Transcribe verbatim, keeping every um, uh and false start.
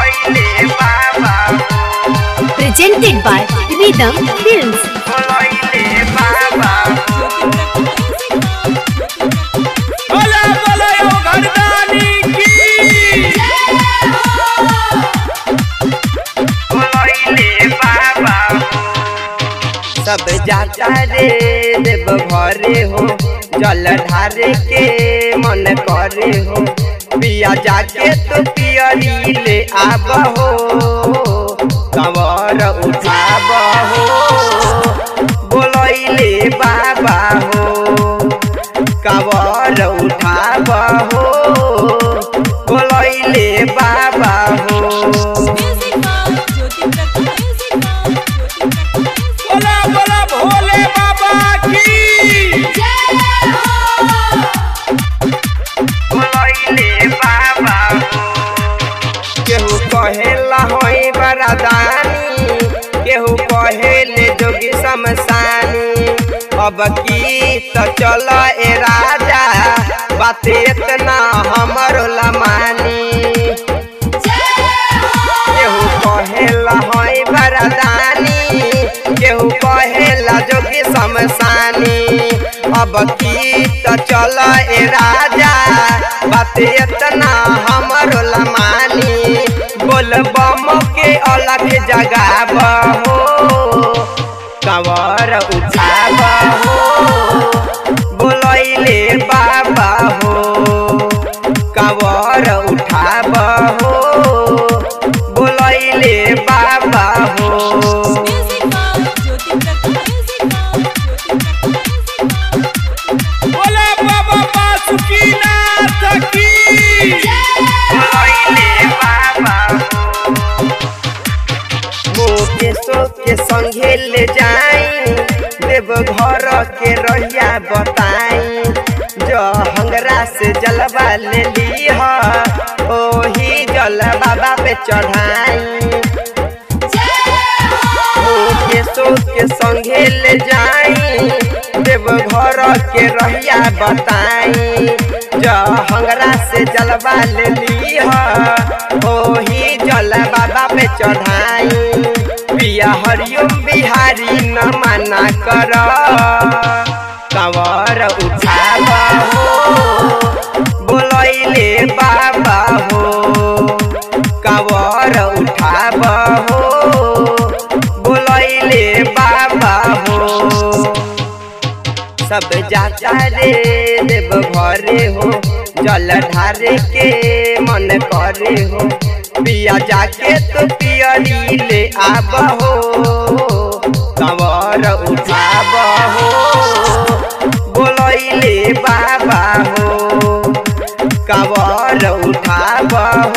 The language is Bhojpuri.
Presented by Rhythm Films. सब जाता रे देव भरे हो जल ढारे के मन करे हो पिया जाके तो पियरी ले आब हो कंवर उठाब हो बोलैले बाबा हो कंवर उठाब हो बोलैले बाबा हो कहेला होई बरादानी केहू कहेले जोगी शमशानी अब की तो चल ए राजा बात इतना हमरो लमानी केहू कहेला होई बरादानी केहू कहेला जोगी शमशानी अब की तो चल ए राजा बात इतना हमरो लमानी बोल बम के अलग जगाब हो कंवर उठाब हो बोलैले बाबा हो कंवर उठाब हो बोलैले बाबा हो बोला बाबा बासुकीनाथ की के संगे ले जाई देव घर के रहिया बताई जो हंगरा से जलवा ले ली ओही जल बाबा पे चढ़ाई के सोच के संगे ले जाई देव घर के रहिया बताई जो हंगरा से जलवा ले ली ओही जल बाबा पे चढ़ाई पिया हरिओम बिहारी न मना कर कंवर उठाब हो बोलैले बाबा हो कंवर उठाब हो बोलैले बाबा हो सब जाता रे देव भरे हो जल ढारे के मन करे हो पिया जाके तो पियरी ले आब हो कंवर उठाब हो बोलैले बाबा हो कंवर उठाब हो